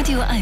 Radio 1.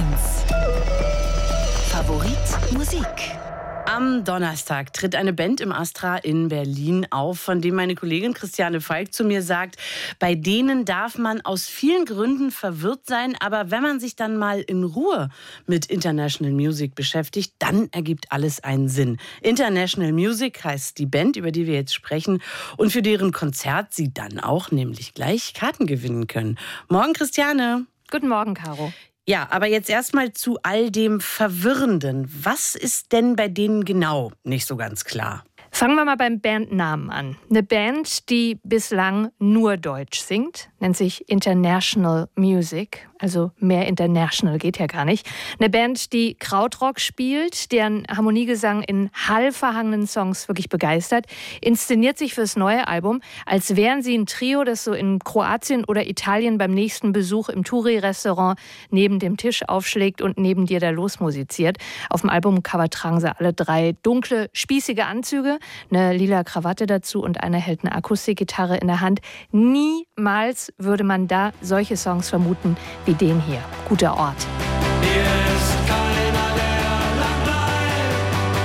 Favorit Musik. Am Donnerstag tritt eine Band im Astra in Berlin auf, von dem meine Kollegin Christiane Falk zu mir sagt, bei denen darf man aus vielen Gründen verwirrt sein, aber wenn man sich dann mal in Ruhe mit International Music beschäftigt, dann ergibt alles einen Sinn. International Music heißt die Band, über die wir jetzt sprechen und für deren Konzert Sie dann auch nämlich gleich Karten gewinnen können. Morgen, Christiane. Guten Morgen, Caro. Ja, aber jetzt erstmal zu all dem Verwirrenden. Was ist denn bei denen genau nicht so ganz klar? Fangen wir mal beim Bandnamen an. Eine Band, die bislang nur Deutsch singt, nennt sich International Music. Also mehr International geht ja gar nicht. Eine Band, die Krautrock spielt, deren Harmoniegesang in hallverhangenen Songs wirklich begeistert, inszeniert sich fürs neue Album, als wären sie ein Trio, das so in Kroatien oder Italien beim nächsten Besuch im Touri-Restaurant neben dem Tisch aufschlägt und neben dir da losmusiziert. Auf dem Albumcover tragen sie alle drei dunkle, spießige Anzüge, eine lila Krawatte dazu und einer hält eine Akustikgitarre in der Hand. Niemals würde man da solche Songs vermuten wie den hier. Guter Ort. Hier ist keiner, der lang bleibt.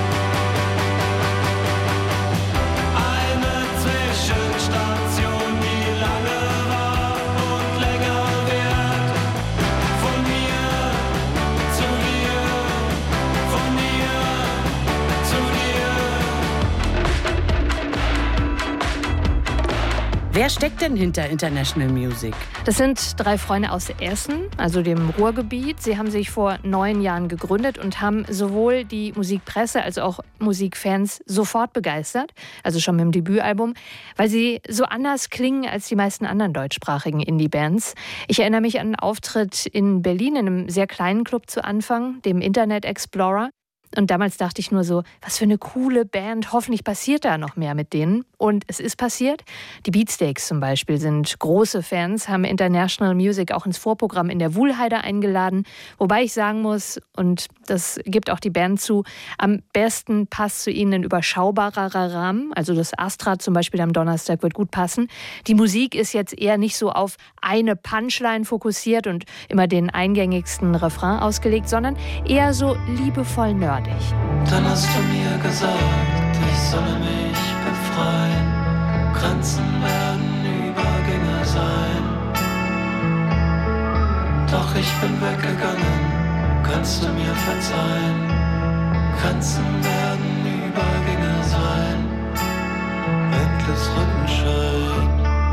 Eine Zwischenstation, die lange war und länger wird. Von mir zu dir, von dir zu dir. Wer steckt denn hinter International Music? Das sind drei Freunde aus Essen, also dem Ruhrgebiet. Sie haben sich vor 9 Jahren gegründet und haben sowohl die Musikpresse als auch Musikfans sofort begeistert, also schon mit dem Debütalbum, weil sie so anders klingen als die meisten anderen deutschsprachigen Indie-Bands. Ich erinnere mich an einen Auftritt in Berlin in einem sehr kleinen Club zu Anfang, dem Internet Explorer. Und damals dachte ich nur so, was für eine coole Band, hoffentlich passiert da noch mehr mit denen. Und es ist passiert. Die Beatsteaks zum Beispiel sind große Fans, haben International Music auch ins Vorprogramm in der Wuhlheide eingeladen. Wobei ich sagen muss, und das gibt auch die Band zu, am besten passt zu ihnen ein überschaubarer Rahmen. Also das Astra zum Beispiel am Donnerstag wird gut passen. Die Musik ist jetzt eher nicht so auf eine Punchline fokussiert und immer den eingängigsten Refrain ausgelegt, sondern eher so liebevoll nerdig. Dann hast du mir gesagt, ich solle mich befreien. Grenzen werden Übergänge sein. Doch ich bin weggegangen, kannst du mir verzeihen. Grenzen werden Übergänge sein. Endlos Rüttenscheid.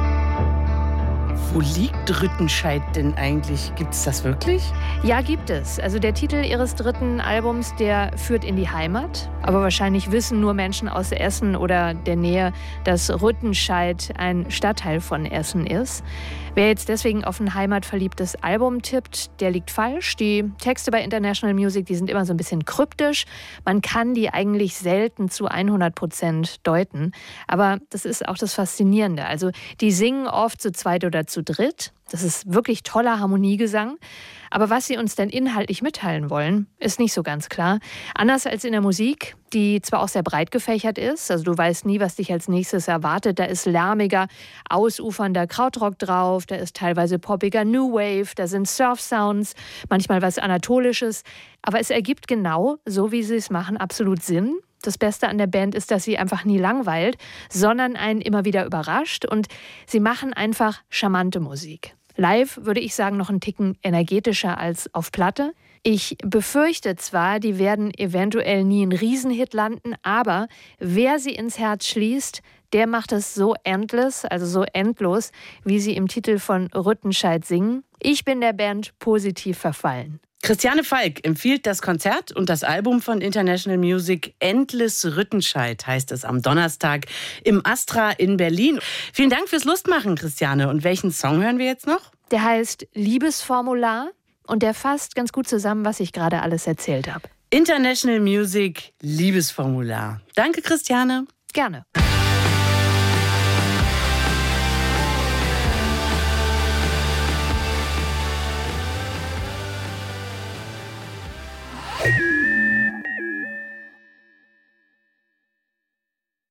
Wo liegt Rüttenscheid denn eigentlich? Gibt es das wirklich? Ja, gibt es. Also der Titel ihres dritten Albums, der führt in die Heimat. Aber wahrscheinlich wissen nur Menschen aus Essen oder der Nähe, dass Rüttenscheid ein Stadtteil von Essen ist. Wer jetzt deswegen auf ein heimatverliebtes Album tippt, der liegt falsch. Die Texte bei International Music, die sind immer so ein bisschen kryptisch. Man kann die eigentlich selten zu 100% deuten. Aber das ist auch das Faszinierende. Also die singen oft zu zweit oder zu dritt. Das ist wirklich toller Harmoniegesang. Aber was sie uns denn inhaltlich mitteilen wollen, ist nicht so ganz klar. Anders als in der Musik, die zwar auch sehr breit gefächert ist, also du weißt nie, was dich als nächstes erwartet. Da ist lärmiger, ausufernder Krautrock drauf, da ist teilweise poppiger New Wave, da sind Surf-Sounds, manchmal was Anatolisches. Aber es ergibt genau, so wie sie es machen, absolut Sinn. Das Beste an der Band ist, dass sie einfach nie langweilt, sondern einen immer wieder überrascht. Und sie machen einfach charmante Musik. Live würde ich sagen, noch einen Ticken energetischer als auf Platte. Ich befürchte zwar, die werden eventuell nie einen Riesenhit landen, aber wer sie ins Herz schließt, der macht es so endless, also so endlos, wie sie im Titel von Rüttenscheid singen. Ich bin der Band positiv verfallen. Christiane Falk empfiehlt das Konzert und das Album von International Music Endless Rüttenscheid heißt es am Donnerstag im Astra in Berlin. Vielen Dank fürs Lustmachen, Christiane. Und welchen Song hören wir jetzt noch? Der heißt Liebesformular und der fasst ganz gut zusammen, was ich gerade alles erzählt habe. International Music Liebesformular. Danke, Christiane. Gerne.